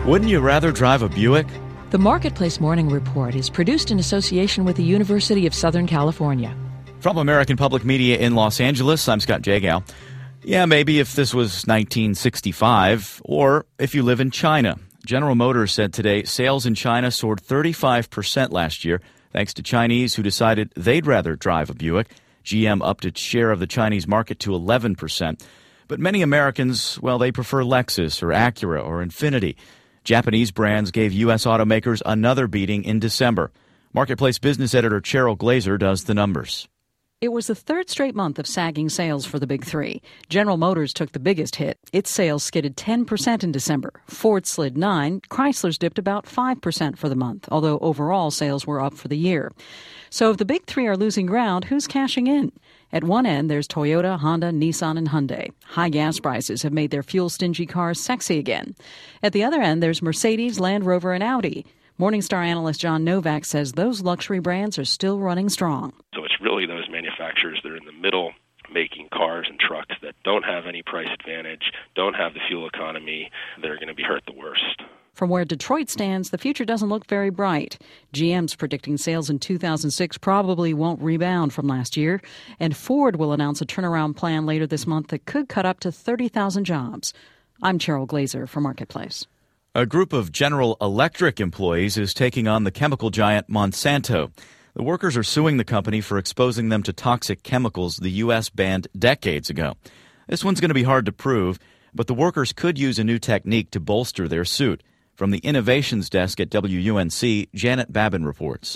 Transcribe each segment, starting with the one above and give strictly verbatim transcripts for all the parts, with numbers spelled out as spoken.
Wouldn't you rather drive a Buick? The Marketplace Morning Report is produced in association with the University of Southern California. From American Public Media in Los Angeles, I'm Scott Jagow. Yeah, maybe if this was nineteen sixty-five, or if you live in China. General Motors said today sales in China soared thirty-five percent last year, thanks to Chinese who decided they'd rather drive a Buick. G M upped its share of the Chinese market to eleven percent. But many Americans, well, they prefer Lexus or Acura or Infiniti. Japanese brands gave U S automakers another beating in December. Marketplace business editor Cheryl Glazer does the numbers. It was the third straight month of sagging sales for the big three. General Motors took the biggest hit. Its sales skidded ten percent in December. Ford slid nine. Chrysler's dipped about five percent for the month, although overall sales were up for the year. So if the big three are losing ground, who's cashing in? At one end, there's Toyota, Honda, Nissan, and Hyundai. High gas prices have made their fuel-stingy cars sexy again. At the other end, there's Mercedes, Land Rover, and Audi. Morningstar analyst John Novak says those luxury brands are still running strong. So it's really those manufacturers that are in the middle making cars and trucks that don't have any price advantage, don't have the fuel economy, that are going to be hurt the worst. From where Detroit stands, the future doesn't look very bright. G M's predicting sales in two thousand six probably won't rebound from last year, and Ford will announce a turnaround plan later this month that could cut up to thirty thousand jobs. I'm Cheryl Glazer for Marketplace. A group of General Electric employees is taking on the chemical giant Monsanto. The workers are suing the company for exposing them to toxic chemicals the U S banned decades ago. This one's going to be hard to prove, but the workers could use a new technique to bolster their suit. From the Innovations Desk at W U N C, Janet Babin reports.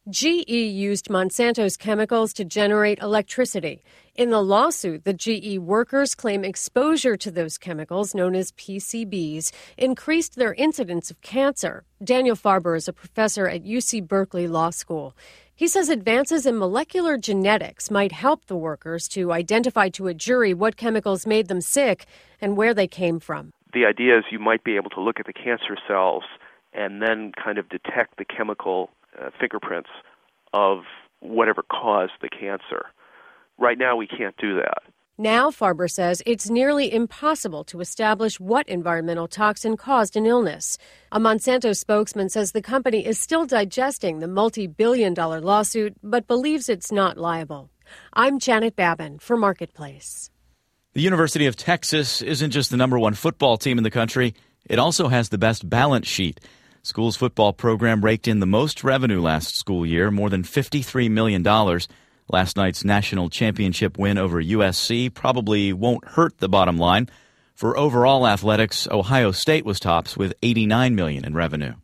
G E used Monsanto's chemicals to generate electricity. In the lawsuit, the G E workers claim exposure to those chemicals, known as P C Bs, increased their incidence of cancer. Daniel Farber is a professor at U C Berkeley Law School. He says advances in molecular genetics might help the workers to identify to a jury what chemicals made them sick and where they came from. The idea is you might be able to look at the cancer cells and then kind of detect the chemical uh, fingerprints of whatever caused the cancer. Right now, we can't do that. Now, Farber says, it's nearly impossible to establish what environmental toxin caused an illness. A Monsanto spokesman says the company is still digesting the multi-billion dollar lawsuit, but believes it's not liable. I'm Janet Babin for Marketplace. The University of Texas isn't just the number one football team in the country. It also has the best balance sheet. School's football program raked in the most revenue last school year, more than fifty-three million dollars. Last night's national championship win over U S C probably won't hurt the bottom line. For overall athletics, Ohio State was tops with eighty-nine million dollars in revenue.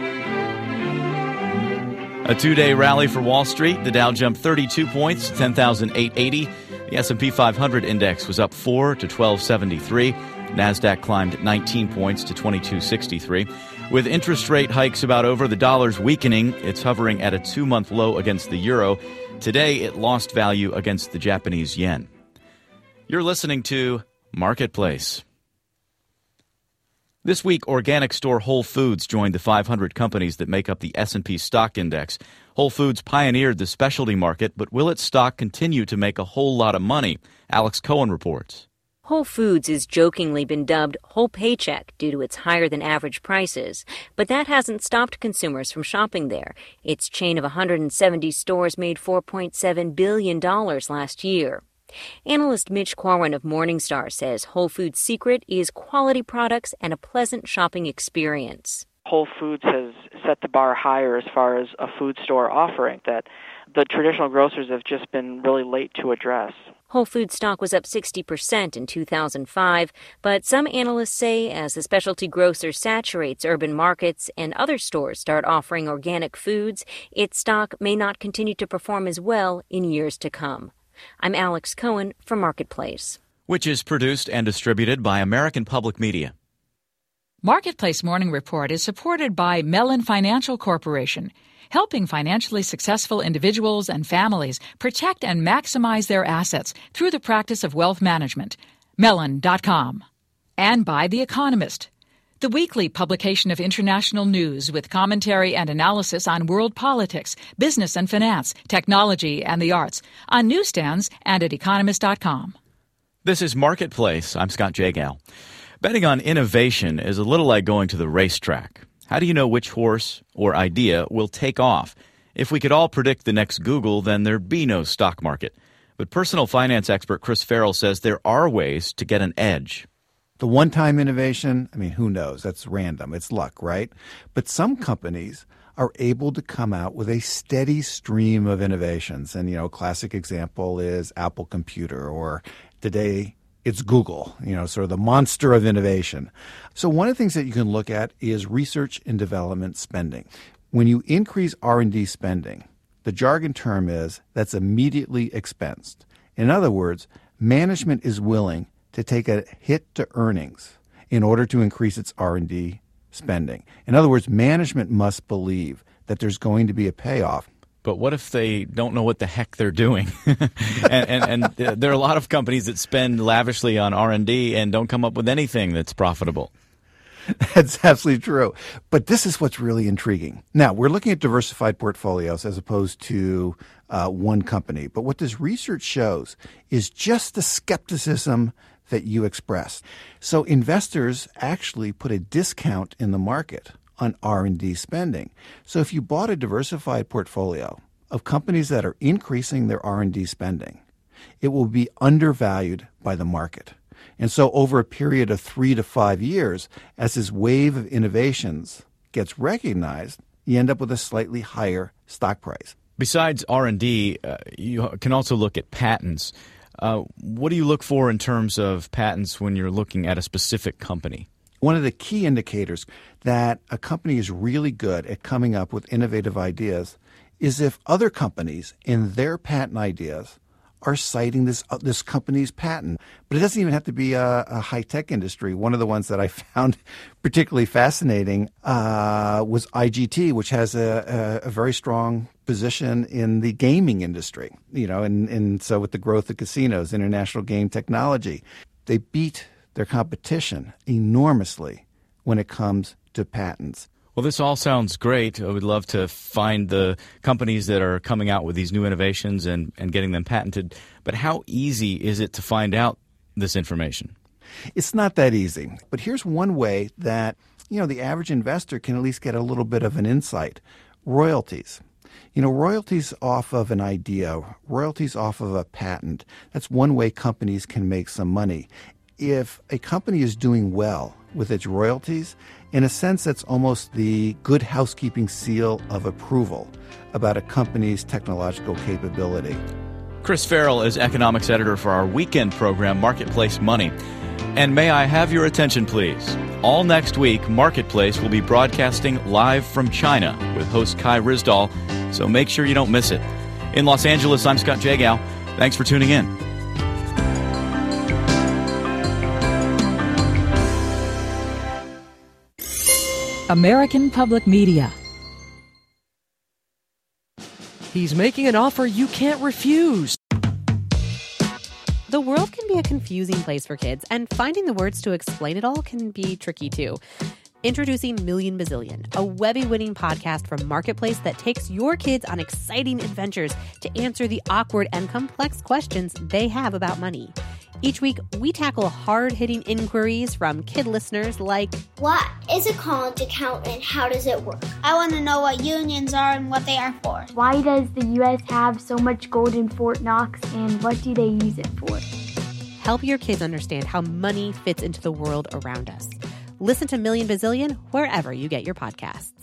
A two-day rally for Wall Street. The Dow jumped thirty-two points, ten thousand eight hundred eighty. The S and P five hundred index was up four to twelve seventy-three. NASDAQ climbed nineteen points to twenty-two sixty-three. With interest rate hikes about over, the dollar's weakening. It's hovering at a two-month low against the euro. Today, it lost value against the Japanese yen. You're listening to Marketplace. This week, organic store Whole Foods joined the five hundred companies that make up the S and P stock index. Whole Foods pioneered the specialty market, but will its stock continue to make a whole lot of money? Alex Cohen reports. Whole Foods has jokingly been dubbed Whole Paycheck due to its higher-than-average prices. But that hasn't stopped consumers from shopping there. Its chain of one hundred seventy stores made four point seven billion dollars last year. Analyst Mitch Corwin of Morningstar says Whole Foods' secret is quality products and a pleasant shopping experience. Whole Foods has set the bar higher as far as a food store offering that the traditional grocers have just been really late to address. Whole Foods stock was up sixty percent in two thousand five, but some analysts say as the specialty grocer saturates urban markets and other stores start offering organic foods, its stock may not continue to perform as well in years to come. I'm Alex Cohen for Marketplace. Which is produced and distributed by American Public Media. Marketplace Morning Report is supported by Mellon Financial Corporation, helping financially successful individuals and families protect and maximize their assets through the practice of wealth management. Mellon dot com. And by The Economist, the weekly publication of international news with commentary and analysis on world politics, business and finance, technology and the arts, on newsstands and at economist dot com. This is Marketplace. I'm Scott Jagow. Betting on innovation is a little like going to the racetrack. How do you know which horse or idea will take off? If we could all predict the next Google, then there'd be no stock market. But personal finance expert Chris Farrell says there are ways to get an edge. The one-time innovation, I mean, who knows? That's random. It's luck, right? But some companies are able to come out with a steady stream of innovations. And, you know, a classic example is Apple Computer, or today it's Google, you know, sort of the monster of innovation. So one of the things that you can look at is research and development spending. When you increase R and D spending, the jargon term is that's immediately expensed. In other words, management is willing to take a hit to earnings in order to increase its R and D spending. In other words, management must believe that there's going to be a payoff. But what if they don't know what the heck they're doing? and, and, and there are a lot of companies that spend lavishly on R and D and don't come up with anything that's profitable. That's absolutely true. But this is what's really intriguing. Now, we're looking at diversified portfolios as opposed to uh, one company. But what this research shows is just the skepticism that you expressed. So investors actually put a discount in the market on R and D spending. So if you bought a diversified portfolio of companies that are increasing their R and D spending, it will be undervalued by the market. And so over a period of three to five years, as this wave of innovations gets recognized, you end up with a slightly higher stock price. Besides R and D, uh, you can also look at patents. Uh, what do you look for in terms of patents when you're looking at a specific company? One of the key indicators that a company is really good at coming up with innovative ideas is if other companies in their patent ideas are citing this uh, this company's patent. But it doesn't even have to be a, a high-tech industry. One of the ones that I found particularly fascinating uh, was I G T, which has a, a, a very strong position in the gaming industry. You know, and, and so with the growth of casinos, international game technology, they beat their competition enormously when it comes to patents. Well, this all sounds great. I would love to find the companies that are coming out with these new innovations and, and getting them patented. But how easy is it to find out this information? It's not that easy. But here's one way that, you know, the average investor can at least get a little bit of an insight. Royalties. You know, royalties off of an idea, royalties off of a patent, that's one way companies can make some money. If a company is doing well with its royalties, in a sense, that's almost the good housekeeping seal of approval about a company's technological capability. Chris Farrell is economics editor for our weekend program, Marketplace Money. And may I have your attention, please? All next week, Marketplace will be broadcasting live from China with host Kai Ryssdal, so make sure you don't miss it. In Los Angeles, I'm Scott Jagow. Thanks for tuning in. American Public Media. He's making an offer you can't refuse. The world can be a confusing place for kids, and finding the words to explain it all can be tricky too. Introducing Million Bazillion, a Webby-winning podcast from Marketplace that takes your kids on exciting adventures to answer the awkward and complex questions they have about money. Each week, we tackle hard-hitting inquiries from kid listeners like, what is a college account and how does it work? I want to know what unions are and what they are for. Why does the U S have so much gold in Fort Knox and what do they use it for? Help your kids understand how money fits into the world around us. Listen to Million Bazillion wherever you get your podcasts.